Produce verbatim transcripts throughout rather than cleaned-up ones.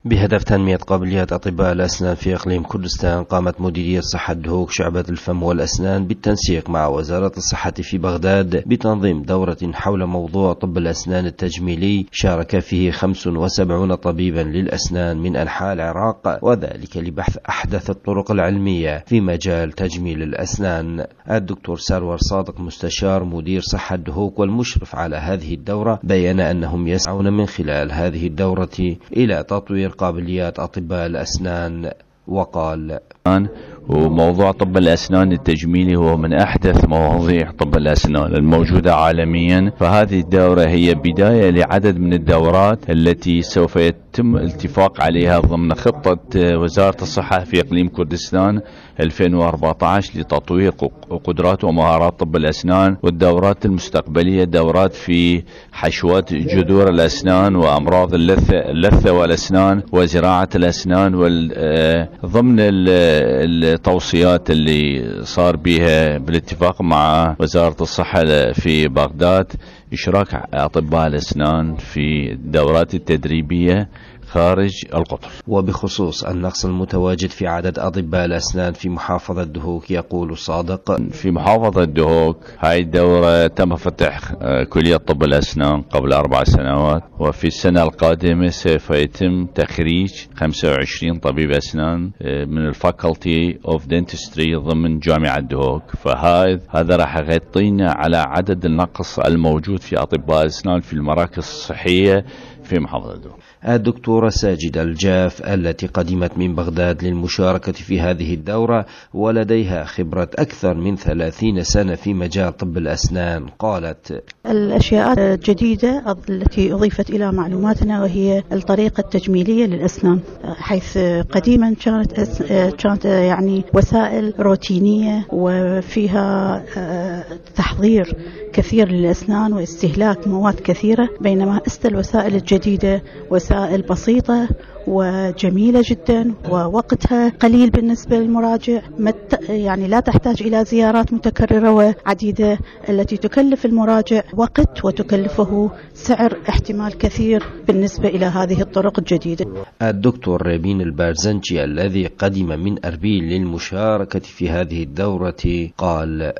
بهدف تنمية قابليات أطباء الأسنان في إقليم كردستان، قامت مديرية صحة دهوك شعبة الفم والأسنان بالتنسيق مع وزارة الصحة في بغداد بتنظيم دورة حول موضوع طب الأسنان التجميلي، شارك فيه خمس وسبعين طبيبا للأسنان من أنحاء العراق، وذلك لبحث أحدث الطرق العلمية في مجال تجميل الأسنان. الدكتور سارور صادق مستشار مدير صحة دهوك والمشرف على هذه الدورة بيّن أنهم يسعون من خلال هذه الدورة إلى تطوير قابليات أطباء الأسنان، وقال: وموضوع طب الأسنان التجميلي هو من أحدث مواضيع طب الأسنان الموجودة عالميا، فهذه الدورة هي بداية لعدد من الدورات التي سوف يتم الاتفاق عليها ضمن خطة وزارة الصحة في إقليم كردستان ألفين وأربعة عشر لتطوير قدرات ومهارات طب الأسنان. والدورات المستقبلية دورات في حشوات جذور الأسنان وأمراض اللثة, اللثة والأسنان وزراعة الأسنان، ضمن التوصيات اللي صار بها بالاتفاق مع وزارة الصحة في بغداد إشراك أطباء الأسنان في الدورات التدريبية خارج القطر. وبخصوص النقص المتواجد في عدد أطباء الأسنان في محافظة دهوك، يقول صادق: في محافظة دهوك هاي الدورة تم فتح كلية طب الأسنان قبل أربع سنوات، وفي السنة القادمة سوف يتم تخريج خمسة وعشرين طبيب أسنان من الفاكولتي اوف دنتستري ضمن جامعة دهوك. فهذا هذا راح يغطينا على عدد النقص الموجود في أطباء الأسنان في المراكز الصحية في محافظة دهوك. الدكتورة ساجدة الجاف التي قدمت من بغداد للمشاركة في هذه الدورة ولديها خبرة أكثر من ثلاثين سنة في مجال طب الأسنان، قالت: الأشياء الجديدة التي أضيفت إلى معلوماتنا وهي الطريقة التجميلية للأسنان، حيث قديما كانت كانت يعني وسائل روتينية وفيها تحضير كثير للأسنان واستهلاك مواد كثيرة، بينما است الوسائل الجديدة وسائل بسيطة وجميلة جدا ووقتها قليل بالنسبة للمراجع، يعني لا تحتاج إلى زيارات متكررة وعديدة التي تكلف المراجع وقت وتكلفه سعر احتمال كثير بالنسبة إلى هذه الطرق الجديدة. الدكتور رابين البارزنجي الذي قدم من أربيل للمشاركة في هذه الدورة قال: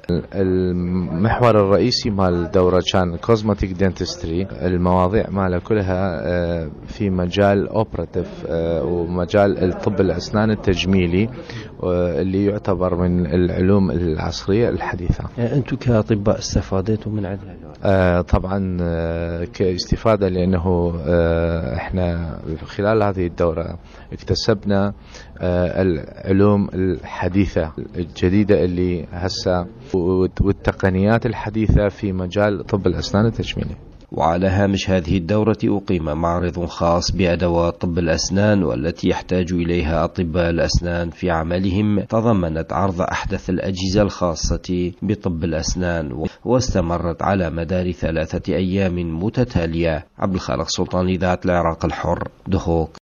المحور الرئيسي مال الدورة كان كوزماتيك دنتستري، المواضيع مالها كلها في مجال اوبراتيف ومجال الطب الأسنان التجميلي اللي يعتبر من العلوم العصرية الحديثة. أنتم كأطباء استفادتوا من عدها؟ آه طبعا آه كاستفادة، لأنه آه احنا خلال هذه الدورة اكتسبنا آه العلوم الحديثة الجديدة اللي هسه والتقنيات الحديثة في مجال طب الأسنان التجميلي. وعلى هامش هذه الدورة أقيم معرض خاص بأدوات طب الأسنان والتي يحتاج إليها أطباء الأسنان في عملهم، تضمنت عرض أحدث الأجهزة الخاصة بطب الأسنان، واستمرت على مدار ثلاثة أيام متتالية. عبد الخالق سلطان، إذاعة العراق الحر، دهوك.